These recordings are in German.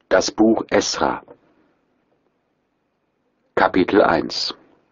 Das Buch Esra, Kapitel 1.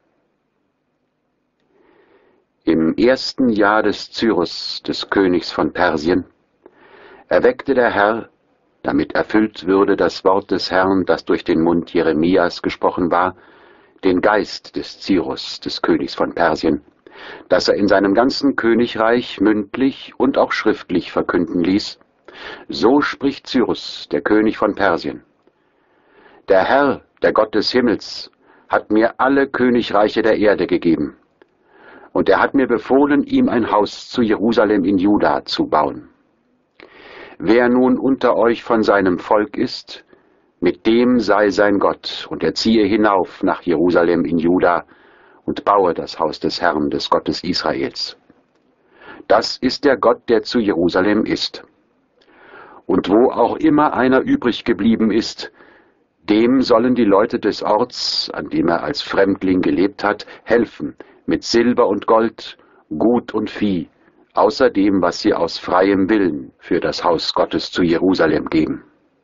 Im ersten Jahr des Cyrus, des Königs von Persien, erweckte der Herr, damit erfüllt würde das Wort des Herrn, das durch den Mund Jeremias gesprochen war, den Geist des Cyrus, des Königs von Persien, dass er in seinem ganzen Königreich mündlich und auch schriftlich verkünden ließ: So spricht Cyrus, der König von Persien: Der Herr, der Gott des Himmels, hat mir alle Königreiche der Erde gegeben, und er hat mir befohlen, ihm ein Haus zu Jerusalem in Juda zu bauen. Wer nun unter euch von seinem Volk ist, mit dem sei sein Gott, und er ziehe hinauf nach Jerusalem in Juda und baue das Haus des Herrn, des Gottes Israels. Das ist der Gott, der zu Jerusalem ist. Und wo auch immer einer übrig geblieben ist, dem sollen die Leute des Orts, an dem er als Fremdling gelebt hat, helfen, mit Silber und Gold, Gut und Vieh, außer dem, was sie aus freiem Willen für das Haus Gottes zu Jerusalem geben.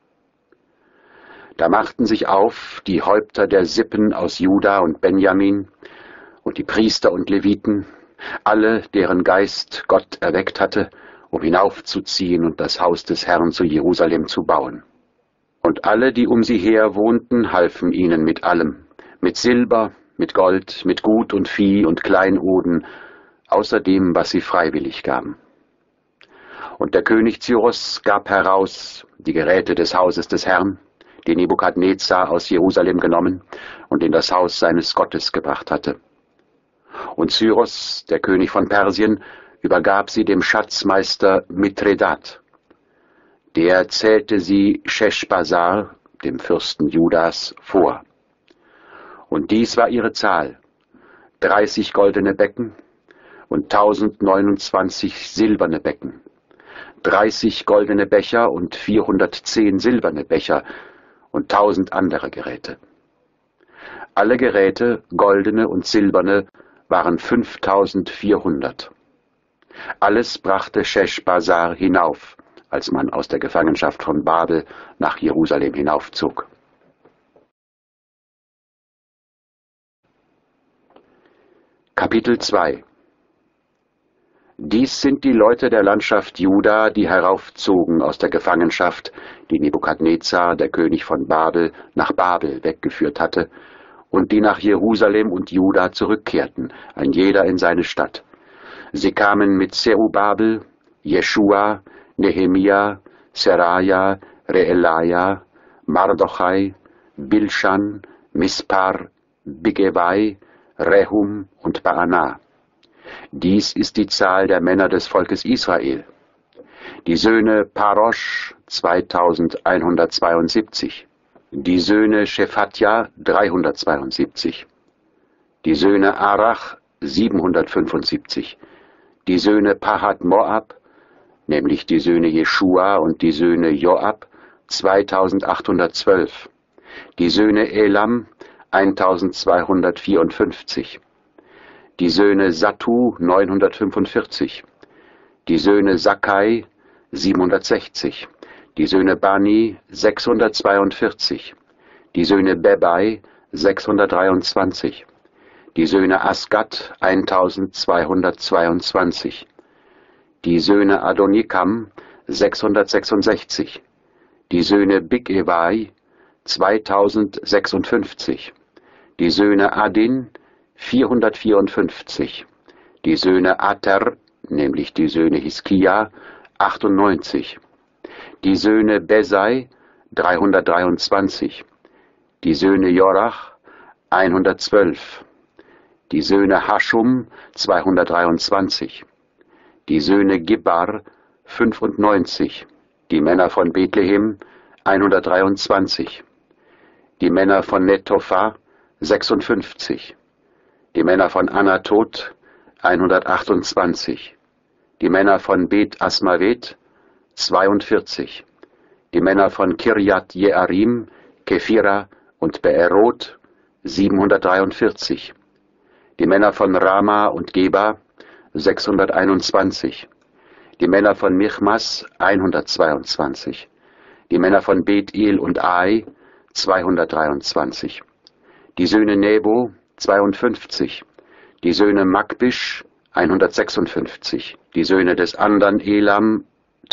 Da machten sich auf die Häupter der Sippen aus Juda und Benjamin und die Priester und Leviten, alle, deren Geist Gott erweckt hatte, um hinaufzuziehen und das Haus des Herrn zu Jerusalem zu bauen. Und alle, die um sie her wohnten, halfen ihnen mit allem, mit Silber, mit Gold, mit Gut und Vieh und Kleinoden, außer dem, was sie freiwillig gaben. Und der König Cyrus gab heraus die Geräte des Hauses des Herrn, die Nebukadnezar aus Jerusalem genommen und in das Haus seines Gottes gebracht hatte. Und Cyrus, der König von Persien, übergab sie dem Schatzmeister Mithredat. Der zählte sie Scheschbassar, dem Fürsten Judas, vor. Und dies war ihre Zahl: 30 goldene Becken und 1029 silberne Becken, 30 goldene Becher und 410 silberne Becher und 1000 andere Geräte. Alle Geräte, goldene und silberne, waren 5400. Alles brachte Scheschbassar hinauf, als man aus der Gefangenschaft von Babel nach Jerusalem hinaufzog. Kapitel 2. Dies sind die Leute der Landschaft Juda, die heraufzogen aus der Gefangenschaft, die Nebukadnezar, der König von Babel, nach Babel weggeführt hatte, und die nach Jerusalem und Juda zurückkehrten, ein jeder in seine Stadt. Sie kamen mit Zerubabel, Jeschua, Nehemia, Seraja, Reelaja, Mardochai, Bilschan, Mispar, Bigevai, Rehum und Baana. Dies ist die Zahl der Männer des Volkes Israel. Die Söhne Parosch 2172, die Söhne Shephatja 372, die Söhne Arach 775, die Söhne Pahat Moab, nämlich die Söhne Jeschua und die Söhne Joab 2812, die Söhne Elam 1254, die Söhne Sattu 945, die Söhne Sakkai 760, die Söhne Bani 642, die Söhne Bebai 623, die Söhne Asgat 1222, die Söhne Adonikam 666, die Söhne Bigevai 2056, die Söhne Adin 454, die Söhne Ater, nämlich die Söhne Hiskia 98, die Söhne Besai 323, die Söhne Jorach 112, die Söhne Haschum 223, die Söhne Gibbar 95, die Männer von Bethlehem 123, die Männer von Netopha 56, die Männer von Anatot 128, die Männer von Bet Asmavet 42, die Männer von Kirjat Jearim, Kephira und Beerot 743, die Männer von Rama und Geba 621, die Männer von Michmas 122, Die Männer von Bethel und Ai 223. Die Söhne Nebo 52. Die Söhne Magbisch 156. Die Söhne des andern Elam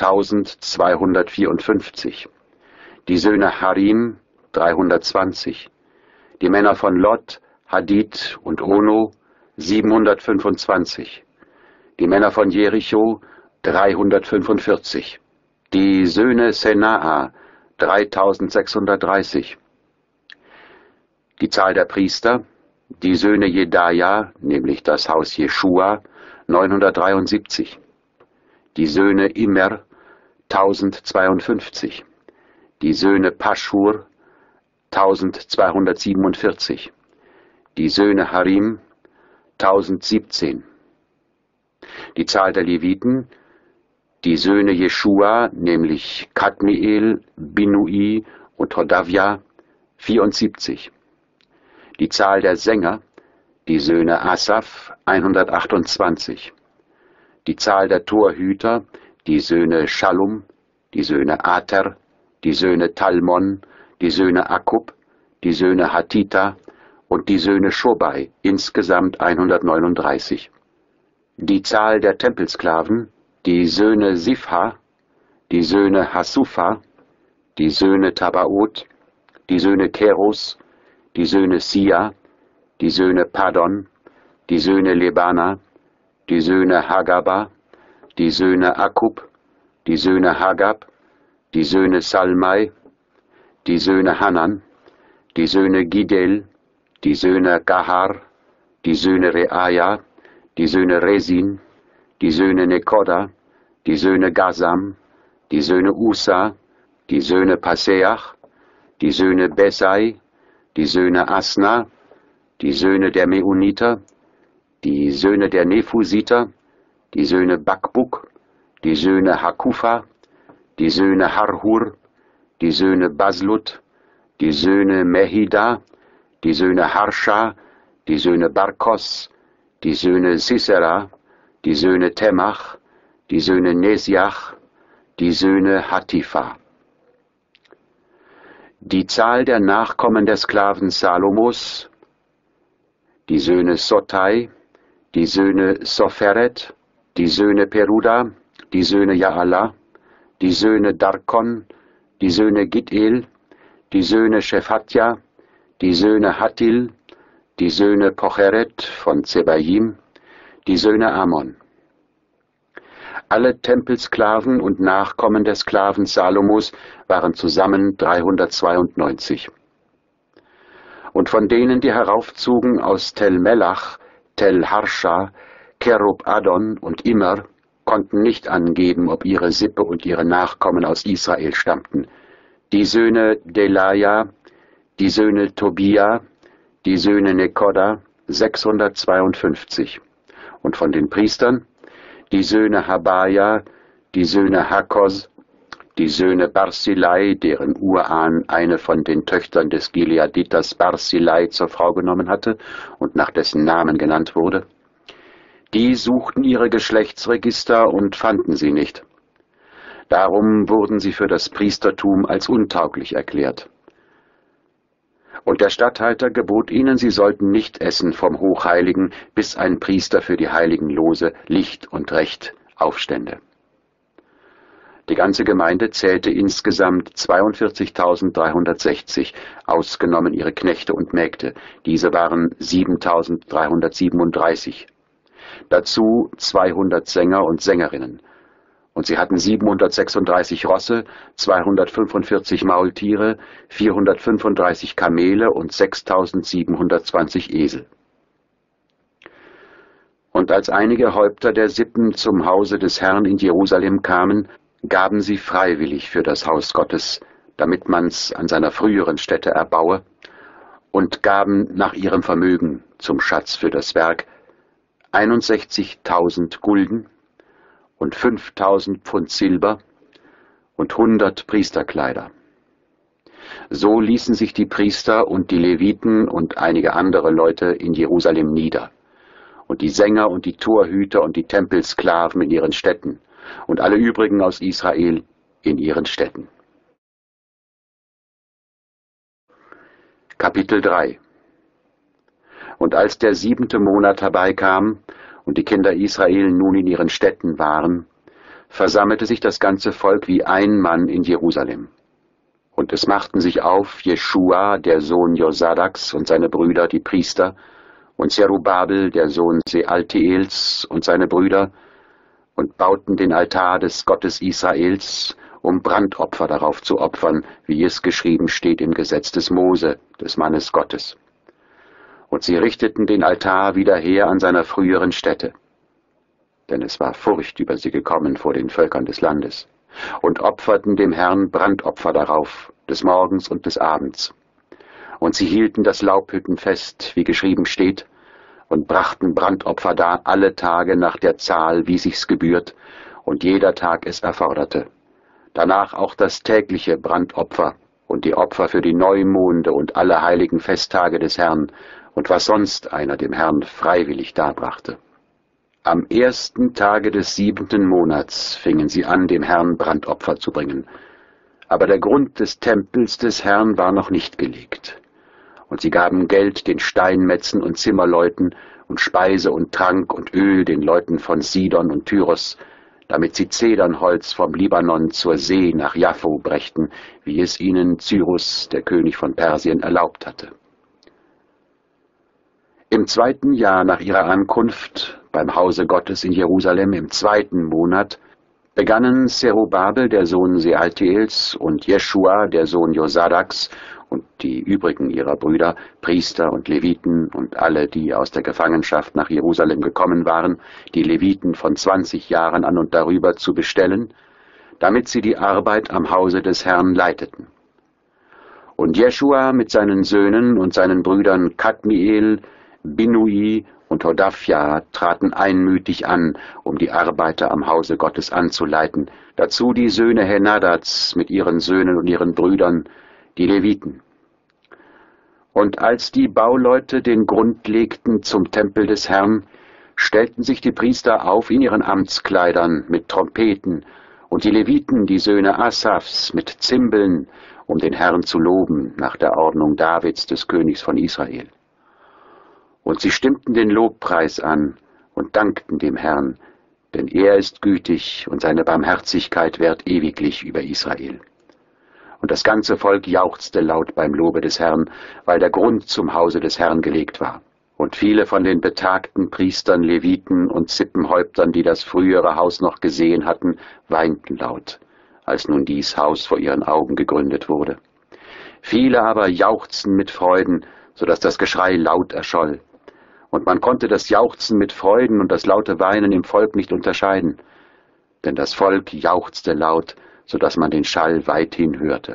1254. Die Söhne Harim 320. Die Männer von Lot, Hadid und Ono 725. Die Männer von Jericho 345. Die Söhne Senaa 3630. Die Zahl der Priester, die Söhne Jedaja, nämlich das Haus Jeschua, 973. Die Söhne Immer 1052. Die Söhne Paschur 1247. Die Söhne Harim 1017. Die Zahl der Leviten, die Söhne Jeschua, nämlich Kadmiel, Binui und Hodavia, 74. Die Zahl der Sänger, die Söhne Asaf, 128. Die Zahl der Torhüter, die Söhne Schallum, die Söhne Ater, die Söhne Talmon, die Söhne Akub, die Söhne Hatita und die Söhne Schobai, insgesamt 139. Die Zahl der Tempelsklaven, die Söhne Sifha, die Söhne Hasufa, die Söhne Tabaot, die Söhne Keros, die Söhne Sia, die Söhne Padon, die Söhne Lebana, die Söhne Hagaba, die Söhne Akub, die Söhne Hagab, die Söhne Salmai, die Söhne Hanan, die Söhne Gidel, die Söhne Gahar, die Söhne Reaja, die Söhne Resin, die Söhne Nekoda, die Söhne Gazam, die Söhne Usa, die Söhne Paseach, die Söhne Besai, die Söhne Asna, die Söhne der Meuniter, die Söhne der Nephusiter, die Söhne Bakbuk, die Söhne Hakufa, die Söhne Harhur, die Söhne Baslut, die Söhne Mehida, die Söhne Harsha, die Söhne Barkos, die Söhne Sisera, die Söhne Temach, die Söhne Nesiach, die Söhne Hatifa. Die Zahl der Nachkommen der Sklaven Salomos, die Söhne Sotai, die Söhne Sopheret, die Söhne Peruda, die Söhne Jaala, die Söhne Darkon, die Söhne Gidel, die Söhne Shephatja, die Söhne Hattil, die Söhne Pocheret von Zebaim, die Söhne Ammon. Alle Tempelsklaven und Nachkommen der Sklaven Salomos waren zusammen 392. Und von denen, die heraufzogen aus Tel Melach, Tel Harsha, Kerub Adon und Immer, konnten nicht angeben, ob ihre Sippe und ihre Nachkommen aus Israel stammten. Die Söhne Delaja, die Söhne Tobia, die Söhne Nekoda, 652. Und von den Priestern, die Söhne Habaja, die Söhne Hakos, die Söhne Barzillai, deren Urahn eine von den Töchtern des Gileaditers Barzillai zur Frau genommen hatte und nach dessen Namen genannt wurde. Die suchten ihre Geschlechtsregister und fanden sie nicht. Darum wurden sie für das Priestertum als untauglich erklärt. Und der Statthalter gebot ihnen, sie sollten nicht essen vom Hochheiligen, bis ein Priester für die heiligen Lose Licht und Recht aufstände. Die ganze Gemeinde zählte insgesamt 42.360, ausgenommen ihre Knechte und Mägde. Diese waren 7.337. Dazu 200 Sänger und Sängerinnen. Und sie hatten 736 Rosse, 245 Maultiere, 435 Kamele und 6.720 Esel. Und als einige Häupter der Sippen zum Hause des Herrn in Jerusalem kamen, gaben sie freiwillig für das Haus Gottes, damit man's an seiner früheren Stätte erbaue, und gaben nach ihrem Vermögen zum Schatz für das Werk 61.000 Gulden und 5.000 Pfund Silber und 100 Priesterkleider. So ließen sich die Priester und die Leviten und einige andere Leute in Jerusalem nieder, und die Sänger und die Torhüter und die Tempelsklaven in ihren Städten und alle übrigen aus Israel in ihren Städten. Kapitel 3. Und als der 7. Monat herbeikam und die Kinder Israel nun in ihren Städten waren, versammelte sich das ganze Volk wie ein Mann in Jerusalem. Und es machten sich auf Jeschua, der Sohn Josadaks, und seine Brüder, die Priester, und Zerubabel, der Sohn Sealtiels, und seine Brüder, und bauten den Altar des Gottes Israels, um Brandopfer darauf zu opfern, wie es geschrieben steht im Gesetz des Mose, des Mannes Gottes. Und sie richteten den Altar wieder her an seiner früheren Stätte. Denn es war Furcht über sie gekommen vor den Völkern des Landes, und opferten dem Herrn Brandopfer darauf, des Morgens und des Abends. Und sie hielten das Laubhüttenfest, wie geschrieben steht, und brachten Brandopfer dar alle Tage nach der Zahl, wie sich's gebührt, und jeder Tag es erforderte. Danach auch das tägliche Brandopfer und die Opfer für die Neumonde und alle heiligen Festtage des Herrn und was sonst einer dem Herrn freiwillig darbrachte. Am 1. Tage des 7. Monats fingen sie an, dem Herrn Brandopfer zu bringen. Aber der Grund des Tempels des Herrn war noch nicht gelegt. Und sie gaben Geld den Steinmetzen und Zimmerleuten und Speise und Trank und Öl den Leuten von Sidon und Tyros, damit sie Zedernholz vom Libanon zur See nach Jaffo brächten, wie es ihnen Cyrus, der König von Persien, erlaubt hatte. Im 2. Jahr nach ihrer Ankunft beim Hause Gottes in Jerusalem im 2. Monat begannen Zerubabel, der Sohn Sealtiels, und Jeschua, der Sohn Josadaks, und die übrigen ihrer Brüder, Priester und Leviten und alle, die aus der Gefangenschaft nach Jerusalem gekommen waren, die Leviten von 20 Jahren an und darüber zu bestellen, damit sie die Arbeit am Hause des Herrn leiteten. Und Jeschua mit seinen Söhnen und seinen Brüdern Kadmiel, Binui und Hodavia traten einmütig an, um die Arbeiter am Hause Gottes anzuleiten, dazu die Söhne Henadats mit ihren Söhnen und ihren Brüdern, die Leviten. Und als die Bauleute den Grund legten zum Tempel des Herrn, stellten sich die Priester auf in ihren Amtskleidern mit Trompeten und die Leviten, die Söhne Asafs, mit Zimbeln, um den Herrn zu loben, nach der Ordnung Davids, des Königs von Israel. Und sie stimmten den Lobpreis an und dankten dem Herrn, denn er ist gütig und seine Barmherzigkeit währt ewiglich über Israel. Und das ganze Volk jauchzte laut beim Lobe des Herrn, weil der Grund zum Hause des Herrn gelegt war. Und viele von den betagten Priestern, Leviten und Sippenhäuptern, die das frühere Haus noch gesehen hatten, weinten laut, als nun dies Haus vor ihren Augen gegründet wurde. Viele aber jauchzten mit Freuden, so dass das Geschrei laut erscholl. Und man konnte das Jauchzen mit Freuden und das laute Weinen im Volk nicht unterscheiden, denn das Volk jauchzte laut, so dass man den Schall weithin hörte.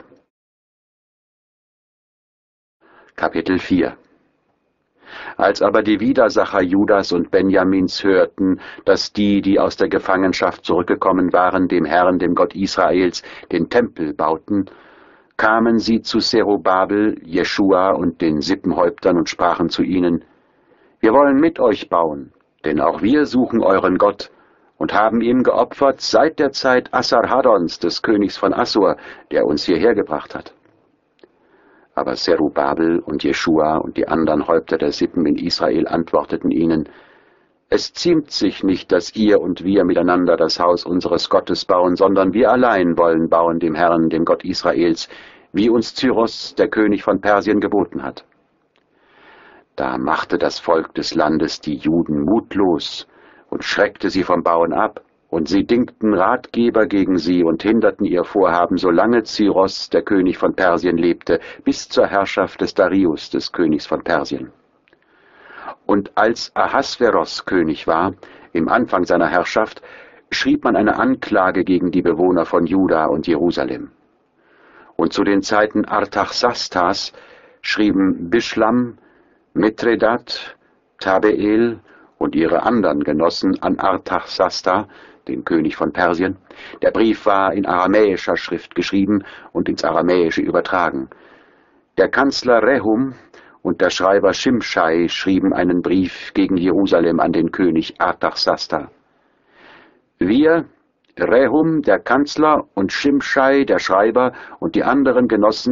Kapitel 4. Als aber die Widersacher Judas und Benjamins hörten, dass die aus der Gefangenschaft zurückgekommen waren, dem Herrn, dem Gott Israels, den Tempel bauten, kamen sie zu Zerubabel, Jeschua und den Sippenhäuptern und sprachen zu ihnen: Wir wollen mit euch bauen, denn auch wir suchen euren Gott und haben ihm geopfert seit der Zeit Assarhaddons, des Königs von Assur, der uns hierher gebracht hat. Aber Zerubabel und Jeschua und die anderen Häupter der Sippen in Israel antworteten ihnen: Es ziemt sich nicht, dass ihr und wir miteinander das Haus unseres Gottes bauen, sondern wir allein wollen bauen dem Herrn, dem Gott Israels, wie uns Cyrus, der König von Persien, geboten hat. Da machte das Volk des Landes die Juden mutlos und schreckte sie vom Bauen ab, und sie dingten Ratgeber gegen sie und hinderten ihr Vorhaben, solange Cyrus, der König von Persien, lebte, bis zur Herrschaft des Darius, des Königs von Persien. Und als Ahasveros König war, im Anfang seiner Herrschaft, schrieb man eine Anklage gegen die Bewohner von Juda und Jerusalem. Und zu den Zeiten Artaxastas schrieben Bischlam, Mithredat, Tabeel und ihre anderen Genossen an Artaxasta, den König von Persien. Der Brief war in aramäischer Schrift geschrieben und ins Aramäische übertragen. Der Kanzler Rehum und der Schreiber Shimschai schrieben einen Brief gegen Jerusalem an den König Artaxasta. Wir, Rehum, der Kanzler, und Shimschai, der Schreiber, und die anderen Genossen,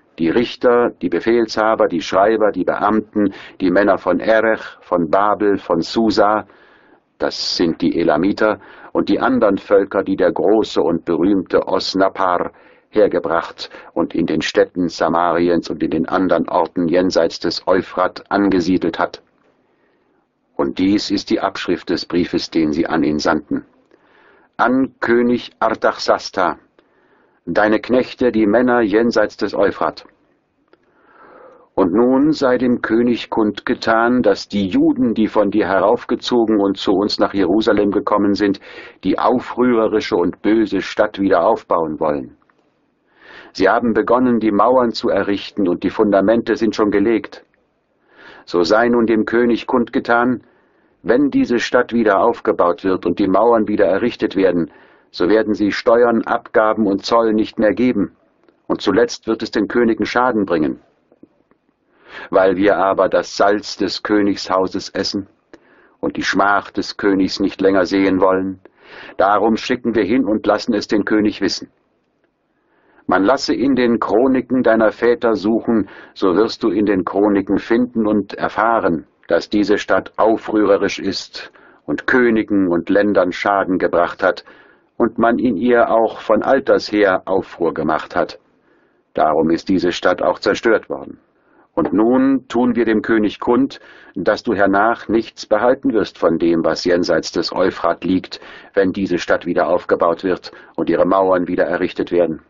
die Richter, die Befehlshaber, die Schreiber, die Beamten, die Männer von Erech, von Babel, von Susa, das sind die Elamiter, und die anderen Völker, die der große und berühmte Osnappar hergebracht und in den Städten Samariens und in den anderen Orten jenseits des Euphrat angesiedelt hat. Und dies ist die Abschrift des Briefes, den sie an ihn sandten. An König Artaxasta, deine Knechte, die Männer jenseits des Euphrat. Und nun sei dem König kundgetan, dass die Juden, die von dir heraufgezogen und zu uns nach Jerusalem gekommen sind, die aufrührerische und böse Stadt wieder aufbauen wollen. Sie haben begonnen, die Mauern zu errichten, und die Fundamente sind schon gelegt. So sei nun dem König kundgetan, wenn diese Stadt wieder aufgebaut wird und die Mauern wieder errichtet werden, so werden sie Steuern, Abgaben und Zoll nicht mehr geben, und zuletzt wird es den Königen Schaden bringen. Weil wir aber das Salz des Königshauses essen und die Schmach des Königs nicht länger sehen wollen, darum schicken wir hin und lassen es den König wissen. Man lasse in den Chroniken deiner Väter suchen, so wirst du in den Chroniken finden und erfahren, dass diese Stadt aufrührerisch ist und Königen und Ländern Schaden gebracht hat und man in ihr auch von alters her Aufruhr gemacht hat. Darum ist diese Stadt auch zerstört worden. Und nun tun wir dem König kund, dass du hernach nichts behalten wirst von dem, was jenseits des Euphrat liegt, wenn diese Stadt wieder aufgebaut wird und ihre Mauern wieder errichtet werden.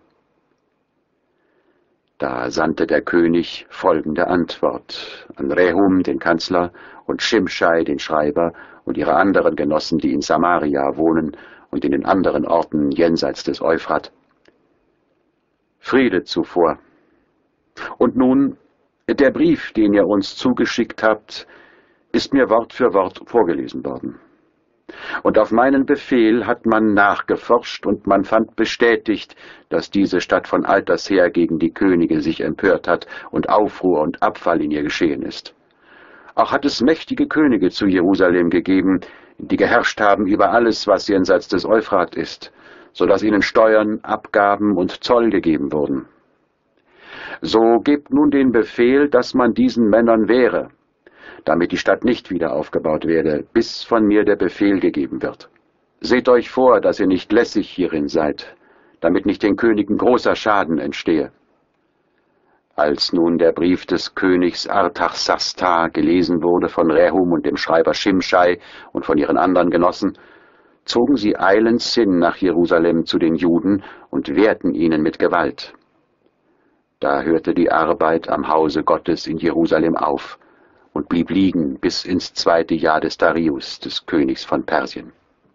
Da sandte der König folgende Antwort an Rehum, den Kanzler, und Schimschai, den Schreiber, und ihre anderen Genossen, die in Samaria wohnen und in den anderen Orten jenseits des Euphrat. Friede zuvor. Und nun, der Brief, den ihr uns zugeschickt habt, ist mir Wort für Wort vorgelesen worden. Und auf meinen Befehl hat man nachgeforscht und man fand bestätigt, dass diese Stadt von alters her gegen die Könige sich empört hat und Aufruhr und Abfall in ihr geschehen ist. Auch hat es mächtige Könige zu Jerusalem gegeben, die geherrscht haben über alles, was jenseits des Euphrat ist, so dass ihnen Steuern, Abgaben und Zoll gegeben wurden. So gebt nun den Befehl, dass man diesen Männern wehre, damit die Stadt nicht wieder aufgebaut werde, bis von mir der Befehl gegeben wird. Seht euch vor, dass ihr nicht lässig hierin seid, damit nicht den Königen großer Schaden entstehe. Als nun der Brief des Königs Artaxasta gelesen wurde von Rehum und dem Schreiber Schimschai und von ihren anderen Genossen, zogen sie eilends hin nach Jerusalem zu den Juden und wehrten ihnen mit Gewalt. Da hörte die Arbeit am Hause Gottes in Jerusalem auf und blieb liegen bis ins 2. Jahr des Darius, des Königs von Persien.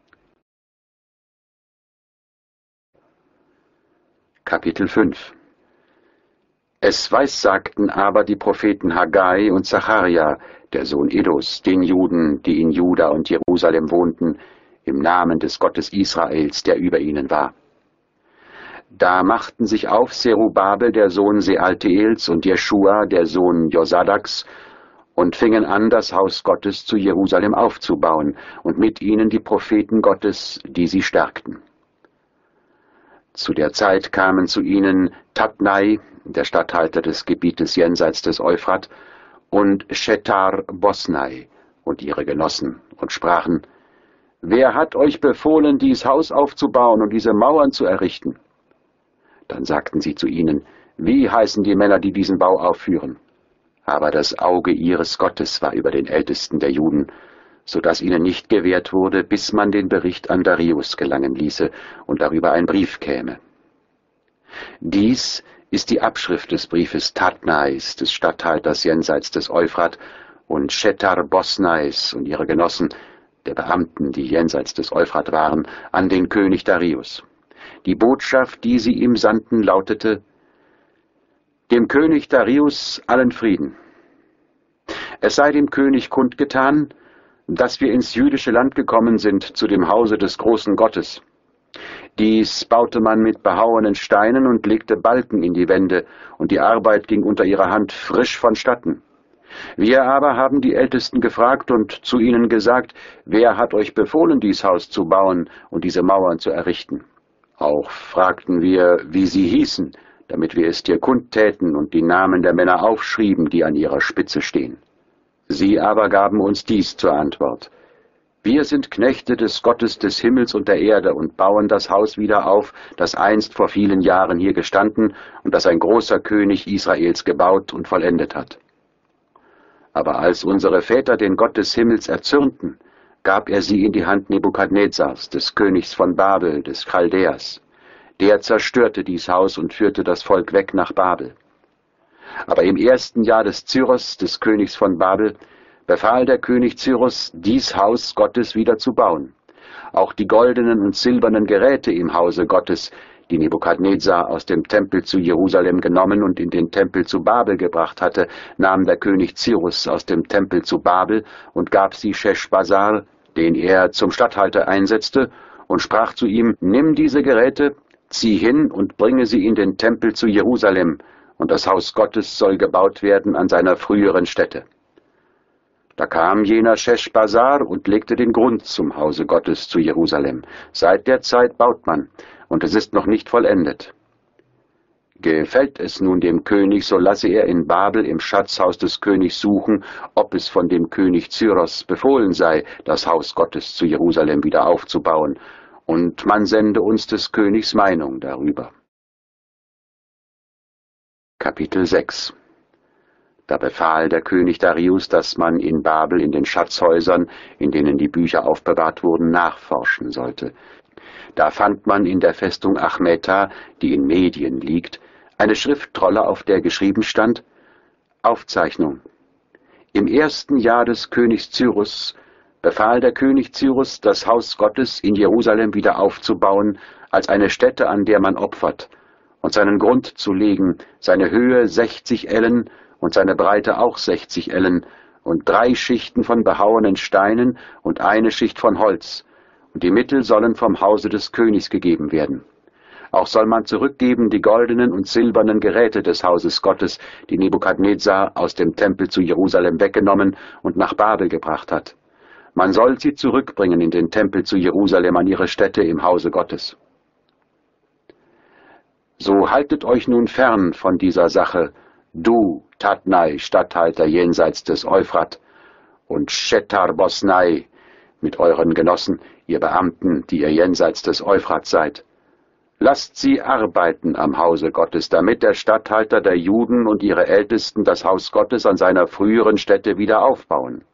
Kapitel 5. Es weissagten aber die Propheten Haggai und Zacharia, der Sohn Iddos, den Juden, die in Juda und Jerusalem wohnten, im Namen des Gottes Israels, der über ihnen war. Da machten sich auf Zerubabel, der Sohn Sealtiels, und Jeschua, der Sohn Josadaks, und fingen an, das Haus Gottes zu Jerusalem aufzubauen, und mit ihnen die Propheten Gottes, die sie stärkten. Zu der Zeit kamen zu ihnen Tatnai, der Statthalter des Gebietes jenseits des Euphrat, und Shethar Bosnai und ihre Genossen, und sprachen: Wer hat euch befohlen, dies Haus aufzubauen und diese Mauern zu errichten? Dann sagten sie zu ihnen: Wie heißen die Männer, die diesen Bau aufführen? Aber das Auge ihres Gottes war über den Ältesten der Juden, so dass ihnen nicht gewährt wurde, bis man den Bericht an Darius gelangen ließe und darüber ein Brief käme. Dies ist die Abschrift des Briefes Tatnais, des Statthalters jenseits des Euphrat, und Shethar Bosnais und ihre Genossen, der Beamten, die jenseits des Euphrat waren, an den König Darius. Die Botschaft, die sie ihm sandten, lautete: Dem König Darius allen Frieden. Es sei dem König kundgetan, dass wir ins jüdische Land gekommen sind, zu dem Hause des großen Gottes. Dies baute man mit behauenen Steinen und legte Balken in die Wände, und die Arbeit ging unter ihrer Hand frisch vonstatten. Wir aber haben die Ältesten gefragt und zu ihnen gesagt: Wer hat euch befohlen, dies Haus zu bauen und diese Mauern zu errichten? Auch fragten wir, wie sie hießen, damit wir es dir kundtäten und die Namen der Männer aufschrieben, die an ihrer Spitze stehen. Sie aber gaben uns dies zur Antwort: Wir sind Knechte des Gottes des Himmels und der Erde und bauen das Haus wieder auf, das einst vor vielen Jahren hier gestanden und das ein großer König Israels gebaut und vollendet hat. Aber als unsere Väter den Gott des Himmels erzürnten, gab er sie in die Hand Nebukadnezars, des Königs von Babel, des Chaldäers. Der zerstörte dies Haus und führte das Volk weg nach Babel. Aber im ersten Jahr des Cyrus, des Königs von Babel, befahl der König Cyrus, dies Haus Gottes wieder zu bauen. Auch die goldenen und silbernen Geräte im Hause Gottes, die Nebukadnezar aus dem Tempel zu Jerusalem genommen und in den Tempel zu Babel gebracht hatte, nahm der König Cyrus aus dem Tempel zu Babel und gab sie Scheschbassar, den er zum Statthalter einsetzte, und sprach zu ihm: Nimm diese Geräte, zieh hin und bringe sie in den Tempel zu Jerusalem, und das Haus Gottes soll gebaut werden an seiner früheren Stätte. Da kam jener Scheschbassar und legte den Grund zum Hause Gottes zu Jerusalem. Seit der Zeit baut man, und es ist noch nicht vollendet. Gefällt es nun dem König, so lasse er in Babel im Schatzhaus des Königs suchen, ob es von dem König Cyrus befohlen sei, das Haus Gottes zu Jerusalem wieder aufzubauen, und man sende uns des Königs Meinung darüber. Kapitel 6. Da befahl der König Darius, dass man in Babel in den Schatzhäusern, in denen die Bücher aufbewahrt wurden, nachforschen sollte. Da fand man in der Festung Achmeta, die in Medien liegt, eine Schriftrolle, auf der geschrieben stand: Aufzeichnung. Im ersten Jahr des Königs Cyrus befahl der König Cyrus, das Haus Gottes in Jerusalem wieder aufzubauen, als eine Stätte, an der man opfert, und seinen Grund zu legen, seine Höhe 60 Ellen und seine Breite auch 60 Ellen und 3 Schichten von behauenen Steinen und eine Schicht von Holz, und die Mittel sollen vom Hause des Königs gegeben werden. Auch soll man zurückgeben die goldenen und silbernen Geräte des Hauses Gottes, die Nebukadnezar aus dem Tempel zu Jerusalem weggenommen und nach Babel gebracht hat. Man soll sie zurückbringen in den Tempel zu Jerusalem an ihre Stätte im Hause Gottes. So haltet euch nun fern von dieser Sache, du, Tatnai, Statthalter jenseits des Euphrat, und Shethar-Bosnai, mit euren Genossen, ihr Beamten, die ihr jenseits des Euphrat seid. Lasst sie arbeiten am Hause Gottes, damit der Statthalter der Juden und ihre Ältesten das Haus Gottes an seiner früheren Stätte wieder aufbauen.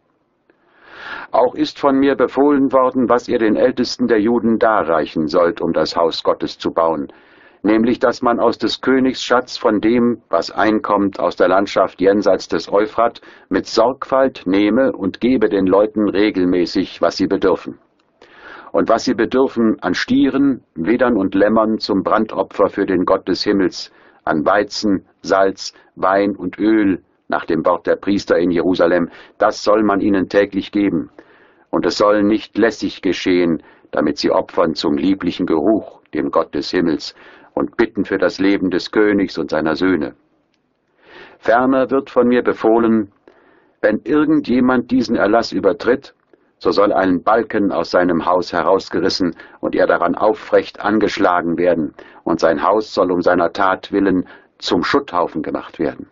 Auch ist von mir befohlen worden, was ihr den Ältesten der Juden darreichen sollt, um das Haus Gottes zu bauen, nämlich, dass man aus des Königs Schatz von dem, was einkommt aus der Landschaft jenseits des Euphrat, mit Sorgfalt nehme und gebe den Leuten regelmäßig, was sie bedürfen. Und was sie bedürfen an Stieren, Widern und Lämmern zum Brandopfer für den Gott des Himmels, an Weizen, Salz, Wein und Öl, nach dem Wort der Priester in Jerusalem, das soll man ihnen täglich geben. Und es soll nicht lässig geschehen, damit sie opfern zum lieblichen Geruch, dem Gott des Himmels, und bitten für das Leben des Königs und seiner Söhne. Ferner wird von mir befohlen, wenn irgendjemand diesen Erlass übertritt, so soll ein Balken aus seinem Haus herausgerissen und er daran aufrecht angeschlagen werden, und sein Haus soll um seiner Tat willen zum Schutthaufen gemacht werden.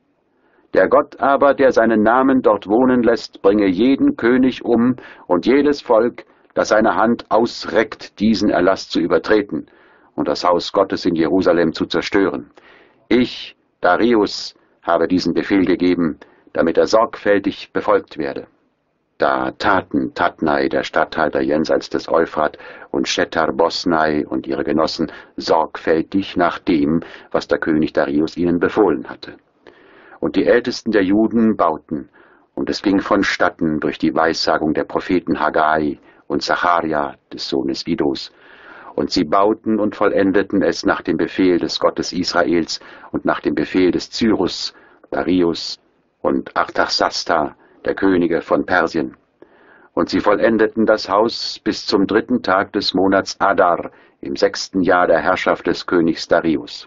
Der Gott aber, der seinen Namen dort wohnen lässt, bringe jeden König um und jedes Volk, das seine Hand ausreckt, diesen Erlass zu übertreten und das Haus Gottes in Jerusalem zu zerstören. Ich, Darius, habe diesen Befehl gegeben, damit er sorgfältig befolgt werde. Da taten Tatnai, der Statthalter jenseits des Euphrat, und Shethar-Bosnai und ihre Genossen sorgfältig nach dem, was der König Darius ihnen befohlen hatte. Und die Ältesten der Juden bauten, und es ging vonstatten durch die Weissagung der Propheten Haggai und Zacharia, des Sohnes Iddos. Und sie bauten und vollendeten es nach dem Befehl des Gottes Israels und nach dem Befehl des Cyrus, Darius und Artaxasta, der Könige von Persien. Und sie vollendeten das Haus bis zum 3. Tag des Monats Adar, im 6. Jahr der Herrschaft des Königs Darius.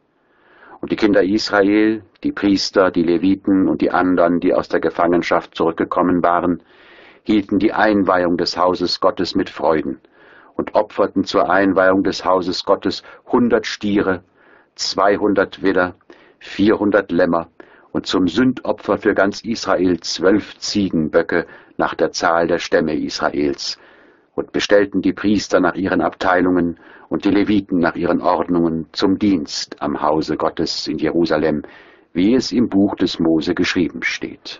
Und die Kinder Israel, die Priester, die Leviten und die anderen, die aus der Gefangenschaft zurückgekommen waren, hielten die Einweihung des Hauses Gottes mit Freuden und opferten zur Einweihung des Hauses Gottes 100 Stiere, 200 Widder, 400 Lämmer und zum Sündopfer für ganz Israel 12 Ziegenböcke nach der Zahl der Stämme Israels, und bestellten die Priester nach ihren Abteilungen und die Leviten nach ihren Ordnungen zum Dienst am Hause Gottes in Jerusalem, wie es im Buch des Mose geschrieben steht.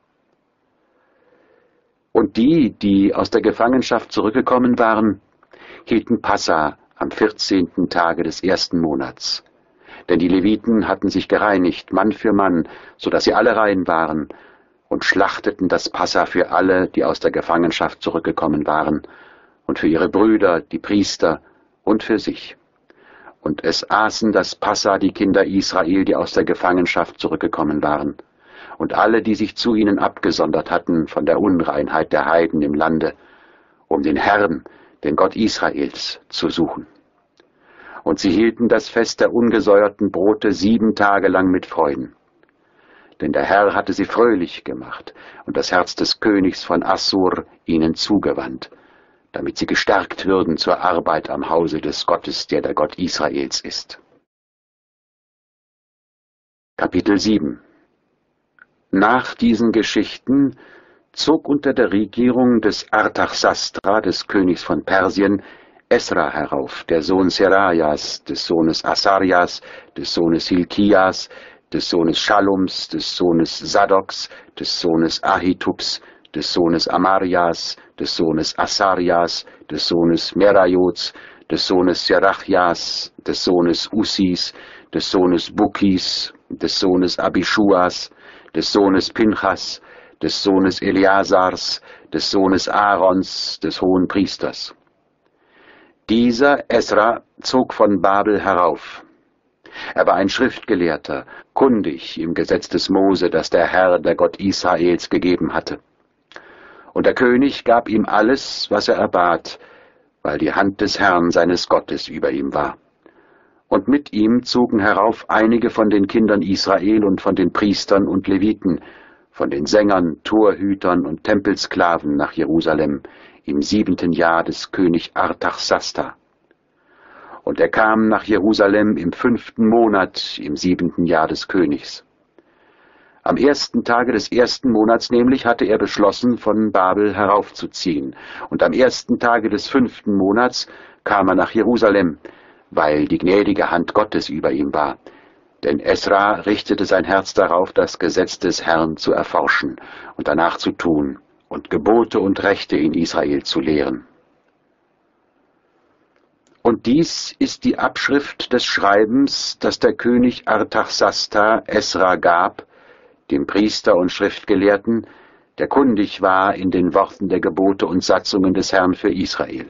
Und die, die aus der Gefangenschaft zurückgekommen waren, hielten Passa am 14. Tage des 1. Monats. Denn die Leviten hatten sich gereinigt, Mann für Mann, so dass sie alle rein waren, und schlachteten das Passa für alle, die aus der Gefangenschaft zurückgekommen waren, und für ihre Brüder, die Priester, und für sich. Und es aßen das Passa die Kinder Israel, die aus der Gefangenschaft zurückgekommen waren, und alle, die sich zu ihnen abgesondert hatten von der Unreinheit der Heiden im Lande, um den Herrn, den Gott Israels, zu suchen. Und sie hielten das Fest der ungesäuerten Brote 7 Tage lang mit Freuden. Denn der Herr hatte sie fröhlich gemacht und das Herz des Königs von Assur ihnen zugewandt, damit sie gestärkt würden zur Arbeit am Hause des Gottes, der Gott Israels ist. Kapitel 7. Nach diesen Geschichten zog unter der Regierung des Artaxastra, des Königs von Persien, Esra herauf, der Sohn Serajas, des Sohnes Asarias, des Sohnes Hilkias, des Sohnes Schallums, des Sohnes Sadoks, des Sohnes Ahitubs, des Sohnes Amarias, des Sohnes Asarias, des Sohnes Merajots, des Sohnes Serachjas, des Sohnes Ussis, des Sohnes Bukis, des Sohnes Abischuas, des Sohnes Pinchas, des Sohnes Eleazars, des Sohnes Aarons, des hohen Priesters. Dieser Esra zog von Babel herauf. Er war ein Schriftgelehrter, kundig im Gesetz des Mose, das der Herr, der Gott Israels, gegeben hatte. Und der König gab ihm alles, was er erbat, weil die Hand des Herrn seines Gottes über ihm war. Und mit ihm zogen herauf einige von den Kindern Israel und von den Priestern und Leviten, von den Sängern, Torhütern und Tempelsklaven nach Jerusalem im 7. Jahr des König Artaxasta. Und er kam nach Jerusalem im 5. Monat im 7. Jahr des Königs. Am 1. Tage des 1. Monats nämlich hatte er beschlossen, von Babel heraufzuziehen. Und am 1. Tage des 5. Monats kam er nach Jerusalem, weil die gnädige Hand Gottes über ihm war. Denn Esra richtete sein Herz darauf, das Gesetz des Herrn zu erforschen und danach zu tun und Gebote und Rechte in Israel zu lehren. Und dies ist die Abschrift des Schreibens, das der König Artaxasta Esra gab, dem Priester und Schriftgelehrten, der kundig war in den Worten der Gebote und Satzungen des Herrn für Israel.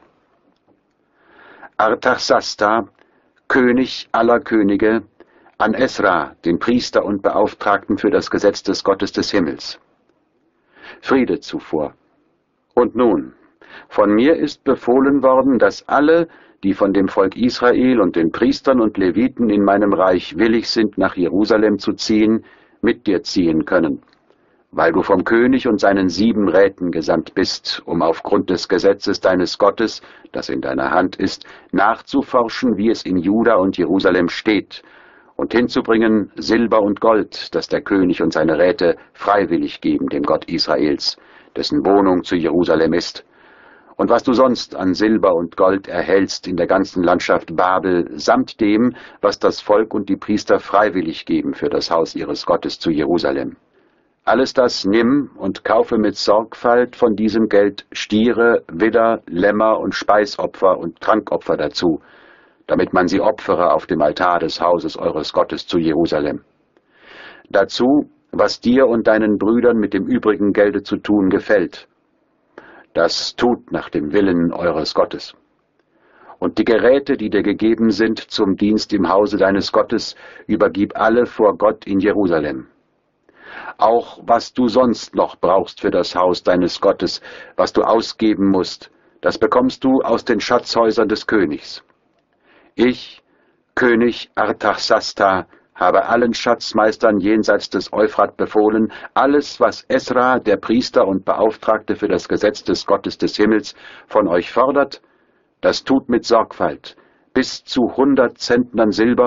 Artaxasta, König aller Könige, an Esra, den Priester und Beauftragten für das Gesetz des Gottes des Himmels. Friede zuvor. Und nun, von mir ist befohlen worden, dass alle, die von dem Volk Israel und den Priestern und Leviten in meinem Reich willig sind, nach Jerusalem zu ziehen, mit dir ziehen können, weil du vom König und seinen 7 Räten gesandt bist, um aufgrund des Gesetzes deines Gottes, das in deiner Hand ist, nachzuforschen, wie es in Juda und Jerusalem steht, und hinzubringen Silber und Gold, das der König und seine Räte freiwillig geben dem Gott Israels, dessen Wohnung zu Jerusalem ist, und was du sonst an Silber und Gold erhältst in der ganzen Landschaft Babel, samt dem, was das Volk und die Priester freiwillig geben für das Haus ihres Gottes zu Jerusalem. Alles das nimm und kaufe mit Sorgfalt von diesem Geld Stiere, Widder, Lämmer und Speisopfer und Trankopfer dazu, damit man sie opfere auf dem Altar des Hauses eures Gottes zu Jerusalem. Dazu, was dir und deinen Brüdern mit dem übrigen Gelde zu tun gefällt. Das tut nach dem Willen eures Gottes. Und die Geräte, die dir gegeben sind zum Dienst im Hause deines Gottes, übergib alle vor Gott in Jerusalem. Auch was du sonst noch brauchst für das Haus deines Gottes, was du ausgeben musst, das bekommst du aus den Schatzhäusern des Königs. Ich, König Artaxasta, habe allen Schatzmeistern jenseits des Euphrat befohlen, alles, was Esra, der Priester und Beauftragte für das Gesetz des Gottes des Himmels, von euch fordert, das tut mit Sorgfalt, bis zu 100 Zentnern Silber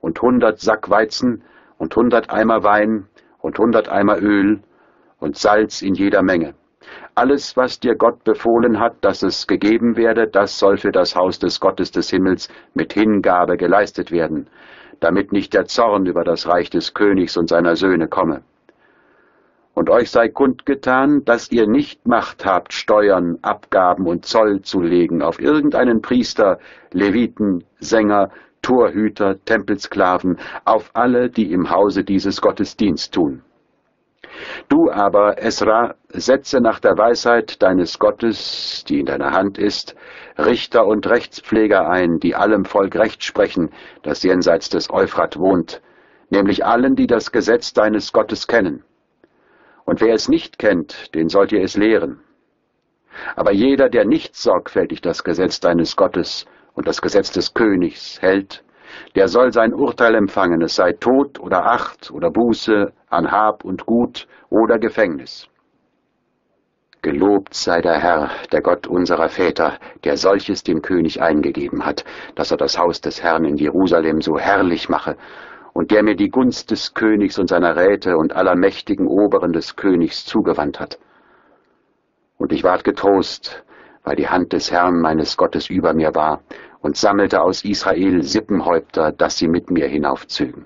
und 100 Sack Weizen und 100 Eimer Wein und 100 Eimer Öl und Salz in jeder Menge. Alles, was dir Gott befohlen hat, dass es gegeben werde, das soll für das Haus des Gottes des Himmels mit Hingabe geleistet werden, damit nicht der Zorn über das Reich des Königs und seiner Söhne komme. Und euch sei kundgetan, dass ihr nicht Macht habt, Steuern, Abgaben und Zoll zu legen auf irgendeinen Priester, Leviten, Sänger, Torhüter, Tempelsklaven, auf alle, die im Hause dieses Gottes Dienst tun. Du aber, Esra, setze nach der Weisheit deines Gottes, die in deiner Hand ist, Richter und Rechtspfleger ein, die allem Volk Recht sprechen, das jenseits des Euphrat wohnt, nämlich allen, die das Gesetz deines Gottes kennen. Und wer es nicht kennt, den sollt ihr es lehren. Aber jeder, der nicht sorgfältig das Gesetz deines Gottes und das Gesetz des Königs hält, der soll sein Urteil empfangen, es sei Tod oder Acht oder Buße an Hab und Gut oder Gefängnis. Gelobt sei der Herr, der Gott unserer Väter, der solches dem König eingegeben hat, dass er das Haus des Herrn in Jerusalem so herrlich mache, und der mir die Gunst des Königs und seiner Räte und aller mächtigen Oberen des Königs zugewandt hat. Und ich ward getrost, weil die Hand des Herrn meines Gottes über mir war, und sammelte aus Israel Sippenhäupter, dass sie mit mir hinaufzögen.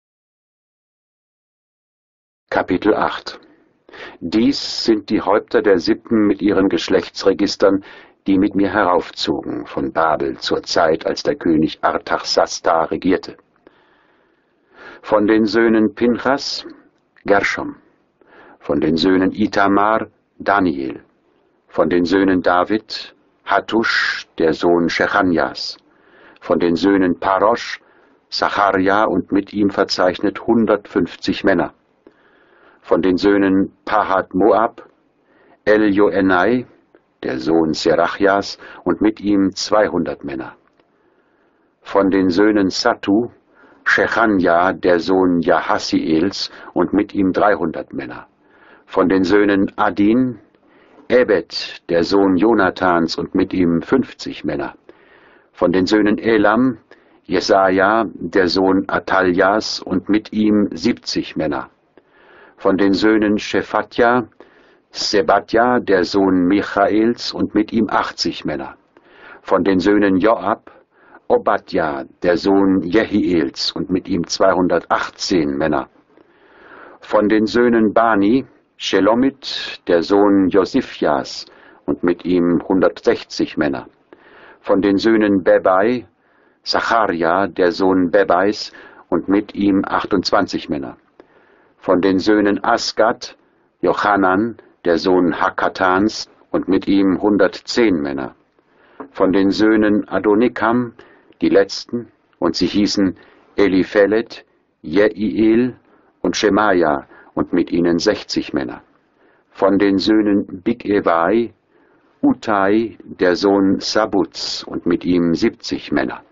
Kapitel 8. Dies sind die Häupter der Sippen mit ihren Geschlechtsregistern, die mit mir heraufzogen von Babel zur Zeit, als der König Artaxasta regierte. Von den Söhnen Pinchas, Gershom. Von den Söhnen Itamar, Daniel. Von den Söhnen David, Hattusch, der Sohn Shechanjas. Von den Söhnen Parosh, Zacharja und mit ihm verzeichnet 150 Männer. Von den Söhnen Pahat Moab, Eljoenai, der Sohn Serachjas, und mit ihm 200 Männer. Von den Söhnen Sattu, Shechanja, der Sohn Jahaziels, und mit ihm 300 Männer. Von den Söhnen Adin, Ebed, der Sohn Jonathans, und mit ihm 50 Männer. Von den Söhnen Elam, Jesaja, der Sohn Ataljas, und mit ihm 70 Männer. Von den Söhnen Shephatja, Sebatja, der Sohn Michaels, und mit ihm 80 Männer. Von den Söhnen Joab, Obadja, der Sohn Jehiels, und mit ihm 218 Männer. Von den Söhnen Bani, Shelomit, der Sohn Josiphias, und mit ihm 160 Männer. Von den Söhnen Bebai, Zacharja, der Sohn Bebais, und mit ihm 28 Männer. Von den Söhnen Asgad, Jochanan, der Sohn Hakatans, und mit ihm 110 Männer. Von den Söhnen Adonikam, die letzten, und sie hießen Eliphelet, Jeiel und Schemaja, und mit ihnen 60 Männer. Von den Söhnen Bigevai, Utai, der Sohn Sabuts, und mit ihm 70 Männer.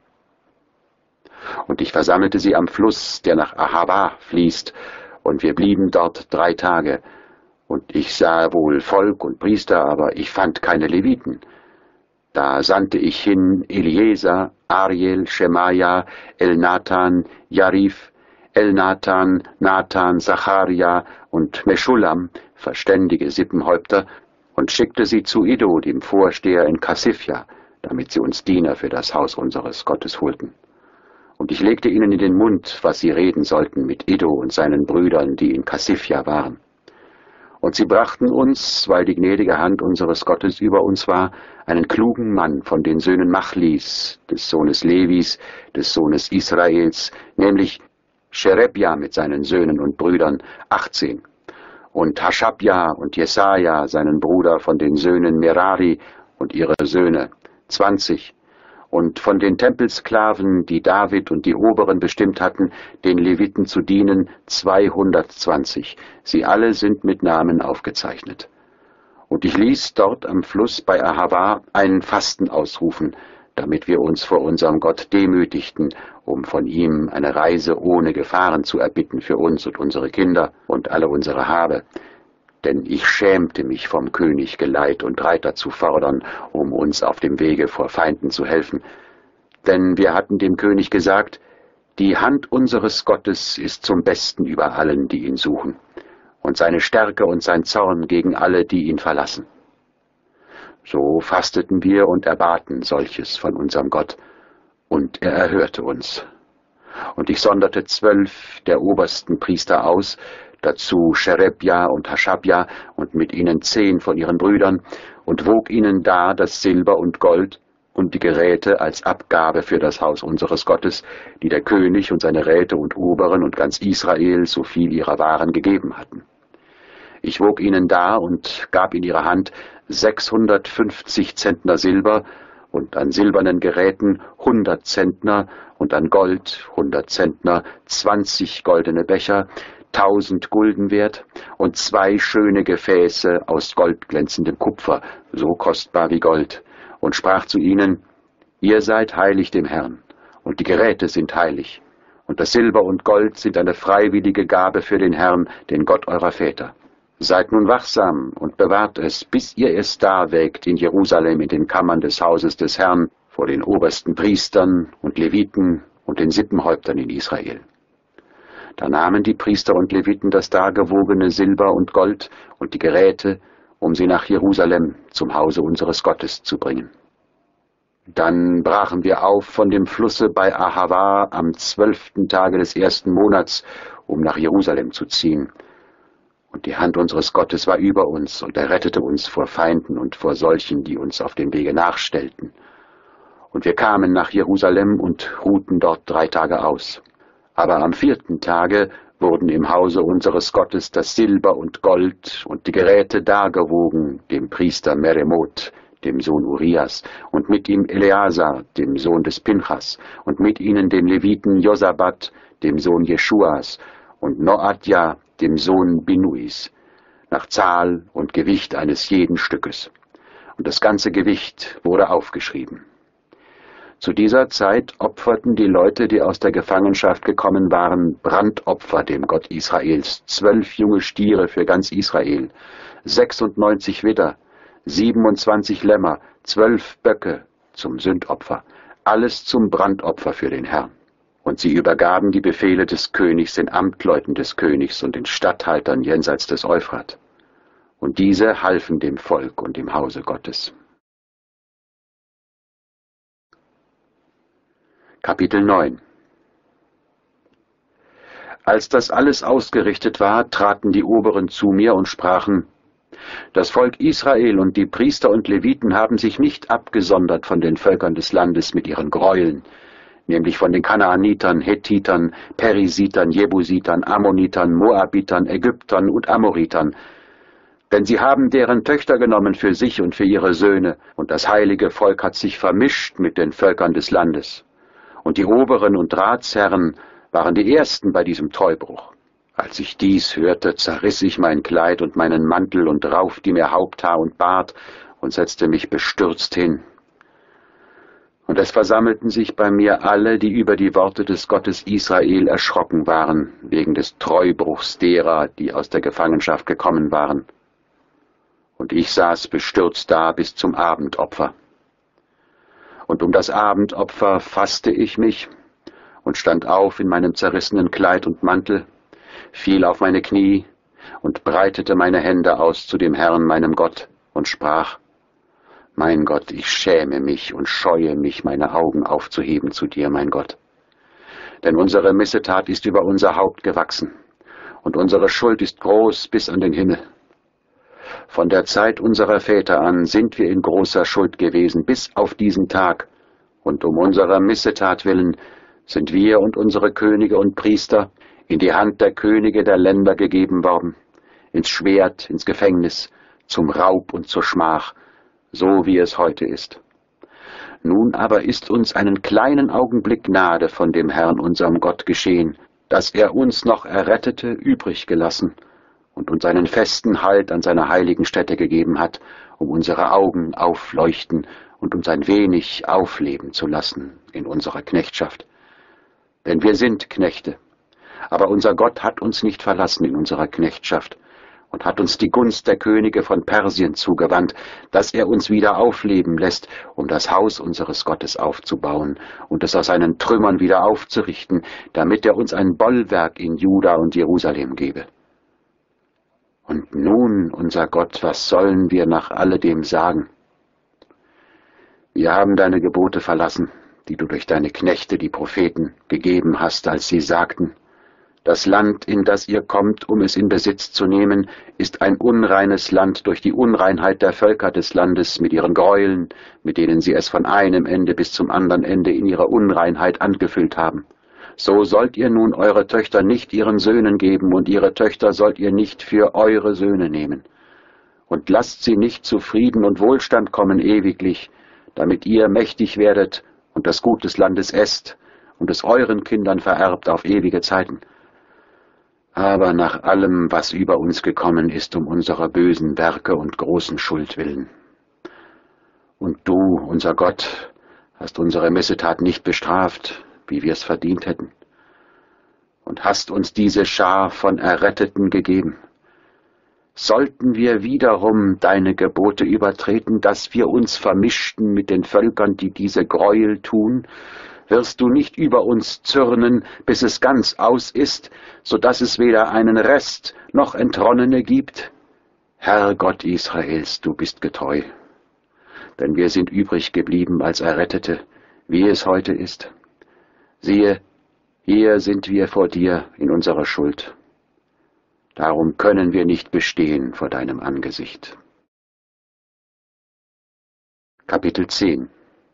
Und ich versammelte sie am Fluss, der nach Ahava fließt, und wir blieben dort 3 Tage. Und ich sah wohl Volk und Priester, aber ich fand keine Leviten. Da sandte ich hin Eliezer, Ariel, Schemaja, Elnathan, Jarif, Elnathan, Nathan, Zacharja und Meschulam, verständige Sippenhäupter, und schickte sie zu Iddo, dem Vorsteher in Kasifja, damit sie uns Diener für das Haus unseres Gottes holten. Und ich legte ihnen in den Mund, was sie reden sollten mit Iddo und seinen Brüdern, die in Kasifja waren. Und sie brachten uns, weil die gnädige Hand unseres Gottes über uns war, einen klugen Mann von den Söhnen Machlis, des Sohnes Levis, des Sohnes Israels, nämlich Sherebja mit seinen Söhnen und Brüdern, 18, und Haschabja und Jesaja, seinen Bruder, von den Söhnen Merari und ihre Söhne, 20, und von den Tempelsklaven, die David und die Oberen bestimmt hatten, den Leviten zu dienen, 220. Sie alle sind mit Namen aufgezeichnet. Und ich ließ dort am Fluss bei Ahava einen Fasten ausrufen, damit wir uns vor unserem Gott demütigten, um von ihm eine Reise ohne Gefahren zu erbitten für uns und unsere Kinder und alle unsere Habe. Denn ich schämte mich, vom König Geleit und Reiter zu fordern, um uns auf dem Wege vor Feinden zu helfen. Denn wir hatten dem König gesagt, Die Hand unseres Gottes ist zum Besten über allen, die ihn suchen, und seine Stärke und sein Zorn gegen alle, die ihn verlassen. So fasteten wir und erbaten solches von unserem Gott, und er erhörte uns. Und ich sonderte 12 der obersten Priester aus, dazu Scherebja und Haschabja und mit ihnen 10 von ihren Brüdern, und wog ihnen dar das Silber und Gold und die Geräte als Abgabe für das Haus unseres Gottes, die der König und seine Räte und Oberen und ganz Israel so viel ihrer Waren gegeben hatten. Ich wog ihnen dar und gab in ihre Hand 650 Zentner Silber und an silbernen Geräten 100 Zentner und an Gold 100 Zentner, 20 goldene Becher, 1000 Gulden wert und 2 schöne Gefäße aus goldglänzendem Kupfer, so kostbar wie Gold, und sprach zu ihnen: Ihr seid heilig dem Herrn, und die Geräte sind heilig, und das Silber und Gold sind eine freiwillige Gabe für den Herrn, den Gott eurer Väter. Seid nun wachsam und bewahrt es, bis ihr es darwägt in Jerusalem in den Kammern des Hauses des Herrn, vor den obersten Priestern und Leviten und den Sippenhäuptern in Israel. Da nahmen die Priester und Leviten das dargewogene Silber und Gold und die Geräte, um sie nach Jerusalem zum Hause unseres Gottes zu bringen. Dann brachen wir auf von dem Flusse bei Ahava am 12. Tage des 1. Monats, um nach Jerusalem zu ziehen. Und die Hand unseres Gottes war über uns, und er rettete uns vor Feinden und vor solchen, die uns auf dem Wege nachstellten. Und wir kamen nach Jerusalem und ruhten dort 3 Tage aus. Aber am 4. Tage wurden im Hause unseres Gottes das Silber und Gold und die Geräte dargewogen dem Priester Meremot, dem Sohn Urias, und mit ihm Eleazar, dem Sohn des Pinchas, und mit ihnen den Leviten Josabat, dem Sohn Jeschuas, und Noadja, dem Sohn Binuis, nach Zahl und Gewicht eines jeden Stückes. Und das ganze Gewicht wurde aufgeschrieben. Zu dieser Zeit opferten die Leute, die aus der Gefangenschaft gekommen waren, Brandopfer dem Gott Israels, 12 junge Stiere für ganz Israel, 96 Widder, 27 Lämmer, 12 Böcke zum Sündopfer, alles zum Brandopfer für den Herrn. Und sie übergaben die Befehle des Königs den Amtleuten des Königs und den Statthaltern jenseits des Euphrat. Und diese halfen dem Volk und dem Hause Gottes. Kapitel 9. Als das alles ausgerichtet war, traten die Oberen zu mir und sprachen: Das Volk Israel und die Priester und Leviten haben sich nicht abgesondert von den Völkern des Landes mit ihren Gräueln, nämlich von den Kanaanitern, Hethitern, Perisitern, Jebusitern, Ammonitern, Moabitern, Ägyptern und Amoritern. Denn sie haben deren Töchter genommen für sich und für ihre Söhne, und das heilige Volk hat sich vermischt mit den Völkern des Landes. Und die Oberen und Ratsherren waren die Ersten bei diesem Treubruch. Als ich dies hörte, zerriss ich mein Kleid und meinen Mantel und raufte mir Haupthaar und Bart und setzte mich bestürzt hin. Und es versammelten sich bei mir alle, die über die Worte des Gottes Israel erschrocken waren, wegen des Treubruchs derer, die aus der Gefangenschaft gekommen waren. Und ich saß bestürzt da bis zum Abendopfer. Und um das Abendopfer fasste ich mich und stand auf in meinem zerrissenen Kleid und Mantel, fiel auf meine Knie und breitete meine Hände aus zu dem Herrn, meinem Gott, und sprach: Mein Gott, ich schäme mich und scheue mich, meine Augen aufzuheben zu dir, mein Gott. Denn unsere Missetat ist über unser Haupt gewachsen, und unsere Schuld ist groß bis an den Himmel. Von der Zeit unserer Väter an sind wir in großer Schuld gewesen, bis auf diesen Tag, und um unserer Missetat willen sind wir und unsere Könige und Priester in die Hand der Könige der Länder gegeben worden, ins Schwert, ins Gefängnis, zum Raub und zur Schmach, so wie es heute ist. Nun aber ist uns einen kleinen Augenblick Gnade von dem Herrn, unserem Gott, geschehen, dass er uns noch errettete, übrig gelassen und uns einen festen Halt an seiner heiligen Stätte gegeben hat, um unsere Augen aufleuchten und uns ein wenig aufleben zu lassen in unserer Knechtschaft. Denn wir sind Knechte, aber unser Gott hat uns nicht verlassen in unserer Knechtschaft, und hat uns die Gunst der Könige von Persien zugewandt, dass er uns wieder aufleben lässt, um das Haus unseres Gottes aufzubauen und es aus seinen Trümmern wieder aufzurichten, damit er uns ein Bollwerk in Juda und Jerusalem gebe. Und nun, unser Gott, was sollen wir nach alledem sagen? Wir haben deine Gebote verlassen, die du durch deine Knechte, die Propheten, gegeben hast, als sie sagten: Das Land, in das ihr kommt, um es in Besitz zu nehmen, ist ein unreines Land durch die Unreinheit der Völker des Landes mit ihren Gräueln, mit denen sie es von einem Ende bis zum anderen Ende in ihrer Unreinheit angefüllt haben. So sollt ihr nun eure Töchter nicht ihren Söhnen geben, und ihre Töchter sollt ihr nicht für eure Söhne nehmen. Und lasst sie nicht zu Frieden und Wohlstand kommen ewiglich, damit ihr mächtig werdet und das Gut des Landes esst und es euren Kindern vererbt auf ewige Zeiten. Aber nach allem, was über uns gekommen ist, um unserer bösen Werke und großen Schuld willen. Und du, unser Gott, hast unsere Missetat nicht bestraft, wie wir es verdient hätten, und hast uns diese Schar von Erretteten gegeben. Sollten wir wiederum deine Gebote übertreten, dass wir uns vermischten mit den Völkern, die diese Gräuel tun, wirst du nicht über uns zürnen, bis es ganz aus ist, so dass es weder einen Rest noch Entronnene gibt? Herr Gott Israels, du bist getreu, denn wir sind übrig geblieben als Errettete, wie es heute ist. Siehe, hier sind wir vor dir in unserer Schuld. Darum können wir nicht bestehen vor deinem Angesicht. Kapitel 10.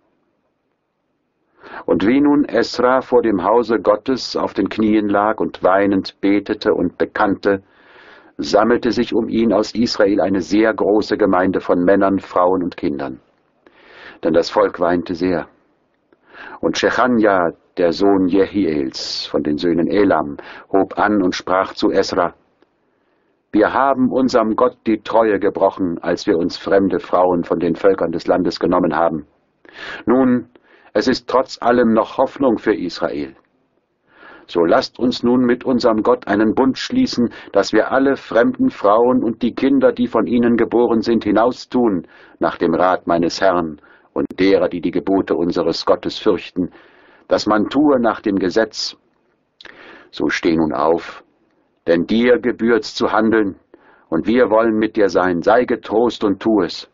Und wie nun Esra vor dem Hause Gottes auf den Knien lag und weinend betete und bekannte, sammelte sich um ihn aus Israel eine sehr große Gemeinde von Männern, Frauen und Kindern. Denn das Volk weinte sehr. Und Schechanja, der Sohn Jehiels von den Söhnen Elam, hob an und sprach zu Esra: Wir haben unserem Gott die Treue gebrochen, als wir uns fremde Frauen von den Völkern des Landes genommen haben. Nun, es ist trotz allem noch Hoffnung für Israel. So lasst uns nun mit unserem Gott einen Bund schließen, dass wir alle fremden Frauen und die Kinder, die von ihnen geboren sind, hinaustun, nach dem Rat meines Herrn und derer, die die Gebote unseres Gottes fürchten, dass man tue nach dem Gesetz. So steh nun auf, denn dir gebührt's zu handeln, und wir wollen mit dir sein. Sei getrost und tu es.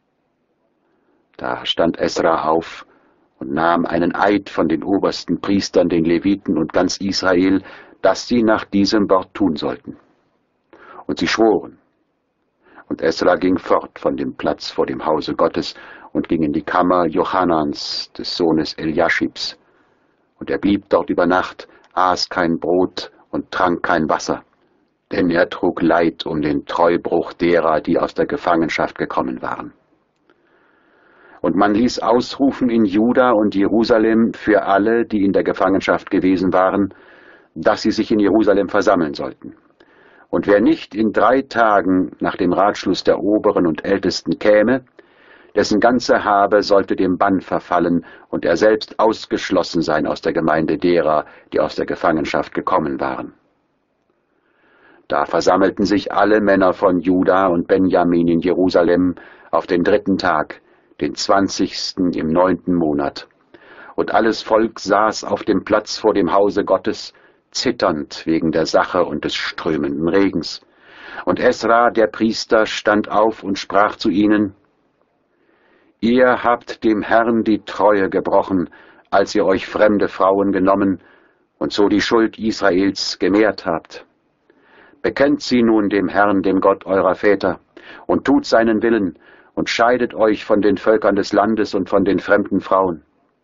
Da stand Esra auf und nahm einen Eid von den obersten Priestern, den Leviten und ganz Israel, dass sie nach diesem Wort tun sollten. Und sie schworen. Und Esra ging fort von dem Platz vor dem Hause Gottes und ging in die Kammer Jochanans, des Sohnes Eliaschibs. Und er blieb dort über Nacht, aß kein Brot und trank kein Wasser, denn er trug Leid um den Treubruch derer, die aus der Gefangenschaft gekommen waren. Und man ließ ausrufen in Juda und Jerusalem für alle, die in der Gefangenschaft gewesen waren, dass sie sich in Jerusalem versammeln sollten. Und wer nicht in 3 Tagen nach dem Ratschluss der Oberen und Ältesten käme, dessen ganze Habe sollte dem Bann verfallen und er selbst ausgeschlossen sein aus der Gemeinde derer, die aus der Gefangenschaft gekommen waren. Da versammelten sich alle Männer von Juda und Benjamin in Jerusalem auf den 3. Tag, den 20. im 9. Monat. Und alles Volk saß auf dem Platz vor dem Hause Gottes, zitternd wegen der Sache und des strömenden Regens. Und Esra, der Priester, stand auf und sprach zu ihnen: Ihr habt dem Herrn die Treue gebrochen, als ihr euch fremde Frauen genommen und so die Schuld Israels gemehrt habt. Bekennt sie nun dem Herrn, dem Gott eurer Väter, und tut seinen Willen, und scheidet euch von den Völkern des Landes und von den fremden Frauen.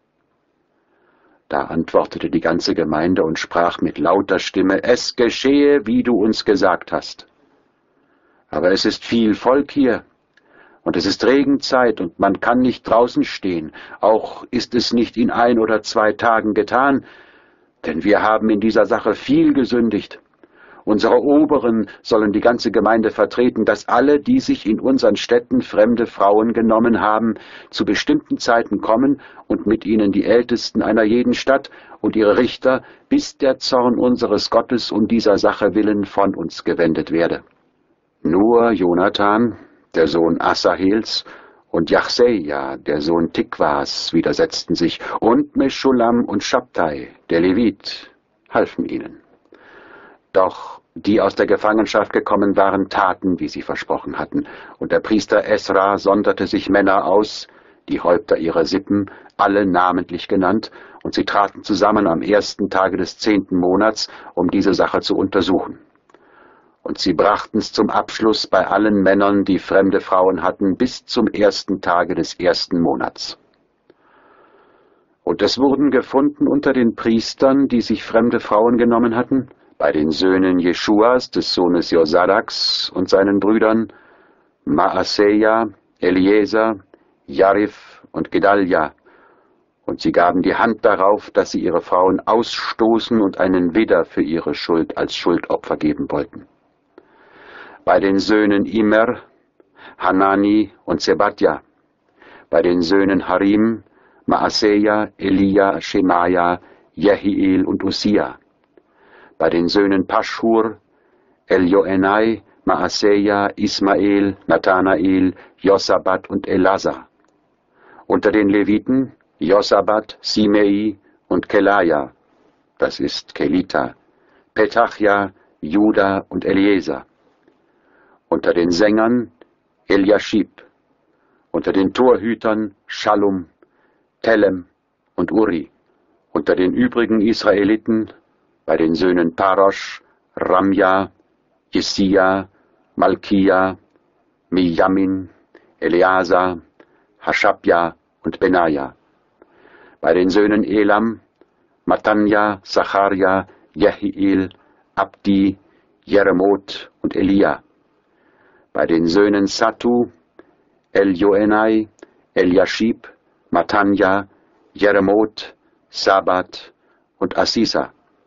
Da antwortete die ganze Gemeinde und sprach mit lauter Stimme: Es geschehe, wie du uns gesagt hast. Aber es ist viel Volk hier, und es ist Regenzeit, und man kann nicht draußen stehen, auch ist es nicht in 1 oder 2 Tagen getan, denn wir haben in dieser Sache viel gesündigt. Unsere Oberen sollen die ganze Gemeinde vertreten, dass alle, die sich in unseren Städten fremde Frauen genommen haben, zu bestimmten Zeiten kommen und mit ihnen die Ältesten einer jeden Stadt und ihre Richter, bis der Zorn unseres Gottes um dieser Sache willen von uns gewendet werde. Nur Jonathan, der Sohn Asahels, und Jachseja, der Sohn Tikwas, widersetzten sich, und Meschulam und Schabtai, der Levit, halfen ihnen. Doch die aus der Gefangenschaft gekommen waren, taten, wie sie versprochen hatten, und der Priester Esra sonderte sich Männer aus, die Häupter ihrer Sippen, alle namentlich genannt, und sie traten zusammen am 1. Tage des 10. Monats, um diese Sache zu untersuchen. Und sie brachten's zum Abschluss bei allen Männern, die fremde Frauen hatten, bis zum 1. Tage des 1. Monats. Und es wurden gefunden unter den Priestern, die sich fremde Frauen genommen hatten, bei den Söhnen Jeschuas, des Sohnes Josadaks und seinen Brüdern, Maaseja, Eliezer, Jarif und Gedalja, und sie gaben die Hand darauf, dass sie ihre Frauen ausstoßen und einen Widder für ihre Schuld als Schuldopfer geben wollten. Bei den Söhnen Immer, Hanani und Zebadja, bei den Söhnen Harim, Maaseja, Elia, Schemaja, Jehiel und Usia, bei den Söhnen Paschhur, Eljoenai, Maaseja, Ismael, Nathanael, Josabat und Elazar. Unter den Leviten Josabat, Simei und Kelaja, das ist Kelita, Petachja, Juda und Eliezer. Unter den Sängern Eliaschib, unter den Torhütern Schallum, Telem und Uri, unter den übrigen Israeliten, bei den Söhnen Parosch, Ramja, Jesia, Malkia, Mijamin, Eleazar, Haschabja und Benaja, bei den Söhnen Elam, Matanja, Zacharja, Jehiel, Abdi, Jeremot und Elia, bei den Söhnen Satu, Eljoenai, Eliaschib, Matanja, Jeremot, Sabat und Asisa,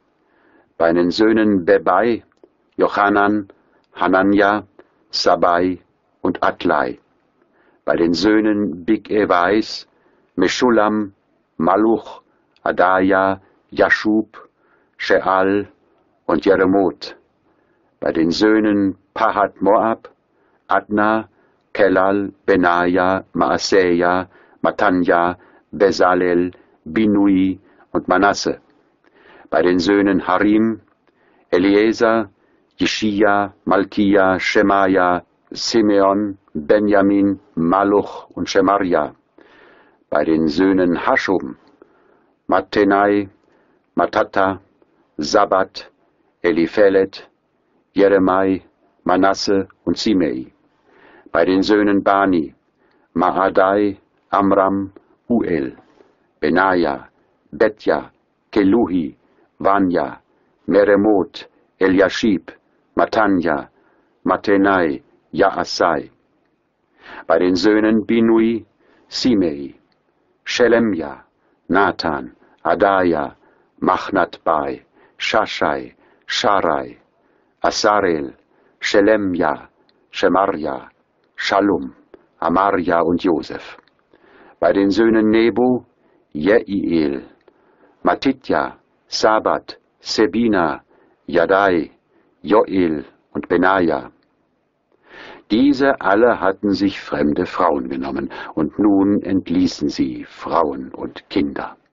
bei den Söhnen Bebai, Jochanan, Hananja, Sabai und Atlai, bei den Söhnen Big-Evais, Meschulam, Maluch, Adaja, Jaschub, Sheal und Jeremot, bei den Söhnen Pahat Moab, Adna, Kelal, Benaja, Maaseja, Matanja, Bezalel, Binui und Manasse, bei den Söhnen Harim, Eliezer, Jeschia, Malkia, Schemaja, Simeon, Benjamin, Maluch und Schemaria, bei den Söhnen Haschum, Mattenai, Matata, Sabat, Eliphelet, Jeremai, Manasse und Simei, bei den Söhnen Bani, Maadai, Amram, Uel, Benaja, Betja, Keluhi, Vanja, Meremot, Eliaschib, Matanja, Mattenai, Jaasai, bei den Söhnen Binui, Simei, Shelemja, Nathan, Adaja, Machnatbai, Shashai, Sharai, Asarel, Shelemja, Shemarja, Shallum, Amarja und Josef, bei den Söhnen Nebo, Jeiel, Matitja, Sabat, Sebina, Jadai, Joel und Benaja. Diese alle hatten sich fremde Frauen genommen, und nun entließen sie Frauen und Kinder.